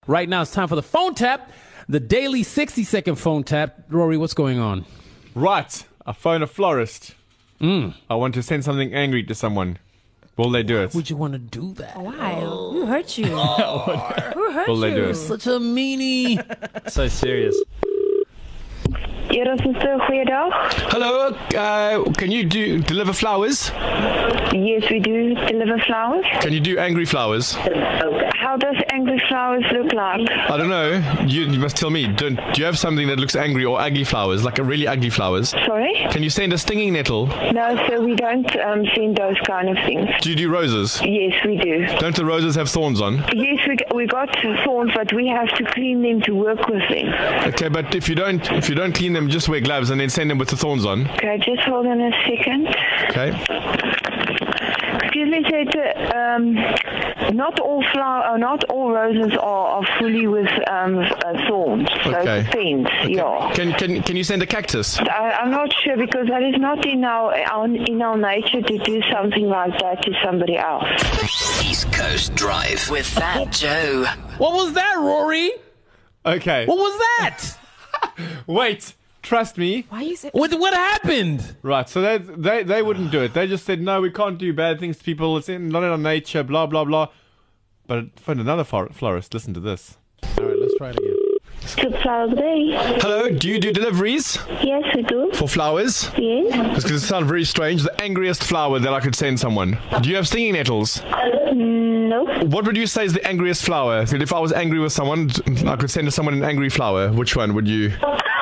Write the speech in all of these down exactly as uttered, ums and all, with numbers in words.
Right now, it's time for the phone tap, the daily sixty second phone tap. Rory, what's going on? Right. I phone a florist. Mm. I want to send something angry to someone. Will they do it? Would you want to do that? Why? Who hurt you? Who hurt Will you? they do it? Such a meanie. So serious. Eurosuster, goeiedag. Hello, uh, can you do deliver flowers? Yes, we do deliver flowers. Can you do angry flowers? How does angry flowers look like? I don't know. You, you must tell me. Don't, do you have something that looks angry or ugly flowers, like a really ugly flowers? Sorry? Can you send a stinging nettle? No, sir, we don't um, send those kind of things. Do you do roses? Yes, we do. Don't the roses have thorns on? Yes, we, we got thorns, but we have to clean them to work with them. Okay, but if you don't, if you don't clean them, just wear gloves and then send them with the thorns on. Okay, just hold on a second. Okay. Excuse me, sir. Um, not all flower, uh, not all roses are, are fully with um, uh, thorns. So Okay. it depends. Okay. Yeah. Can can can you send a cactus? I, I'm not sure because that is not in our, our in our nature to do something like that to somebody else. East Coast Drive with Fat Joe. What was that, Rory? Okay. What was that? Wait. Trust me. Why you say? What, what happened? Right. So they they they wouldn't do it. They just said no. We can't do bad things to people. It's in, not in our nature. Blah blah blah. But I found another flor- florist. Listen to this. All right, let's try it again. Good flower day. Hello, do you do deliveries Yes, we do. for flowers? Yes. This could sound very strange. The angriest flower that I could send someone. Do you have stinging nettles? No. What would you say is the angriest flower? If I was angry with someone, I could send to someone an angry flower. Which one would you?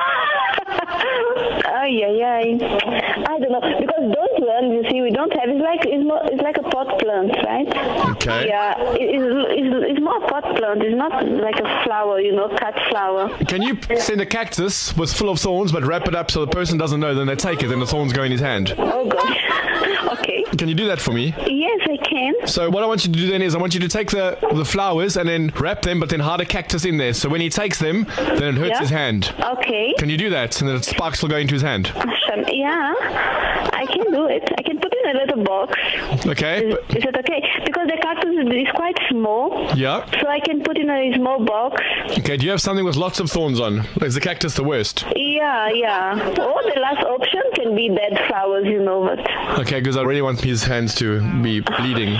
Ay, ay, ay. I don't know because those ones, you see, we don't have. It's like it's more. It's like a pot plant, right? Okay. Yeah. It, it's, it's it's more pot plant. It's not like a flower, you know, cut flower. Can you send a cactus with full of thorns, but wrap it up so the person doesn't know? Then they take it, and the thorns go in his hand. Oh gosh. Okay. Can you do that for me? Yes, I can. So what I want you to do then is I want you to take the the flowers and then wrap them, but then hide a cactus in there. So when he takes them, then it hurts Yeah. his hand. Okay. Can you do that? And then the sparks will go into his hand. Some- Yeah, I can do it. I can put it in a little box. Okay. Is, but- is it okay? Because the cactus is is quite small. yeah. So I can put in a small box. Okay. Do you have something with lots of thorns on? Is the cactus the worst? Yeah, yeah. Or the last option can be dead flowers, you know, but Okay, because I really want his hands to be bleeding.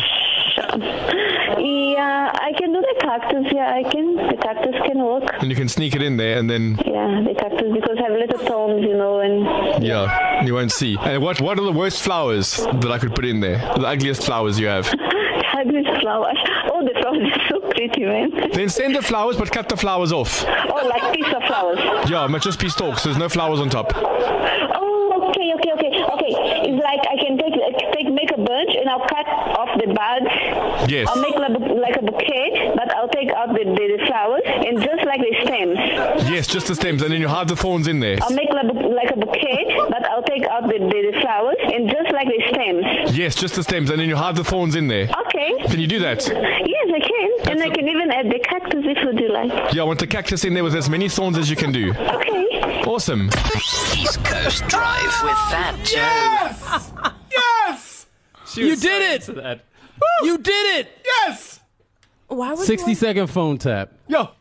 yeah, I can do the cactus. Yeah, I can. The cactus can work. And you can sneak it in there, and then Yeah, the cactus because have little thorns, you know, and yeah, you won't see. And what what are the worst flowers that I could put in there? The ugliest flowers you have. ugly flowers. Oh, the flowers are so pretty, man. Then send the flowers, but cut the flowers off. Oh, like piece of flowers. Yeah, but just be stalks. There's no flowers on top. Oh, okay, okay, okay, okay. It's like I can take take make a bunch and I'll cut off the buds. Yes. I'll make like a, like a bouquet, but I'll take out the, the, the flowers and just like the stems. Yes, just the stems, and then you hide the thorns in there. I'll make like a, like a bouquet, but I'll take out the, the, the flowers and just like the stems. Yes, just the stems, and then you hide the thorns in there. Okay. Can you do that? Yes, I can. And I can even add the cactus if you do like. Yeah, I want the cactus in there with as many thorns as you can do. Okay. Awesome. East Coast Drive with Fat Joe. Yes. Yes. She You was so did it! into that. You did it! Yes. Why would sixty you? second phone tap. Yo.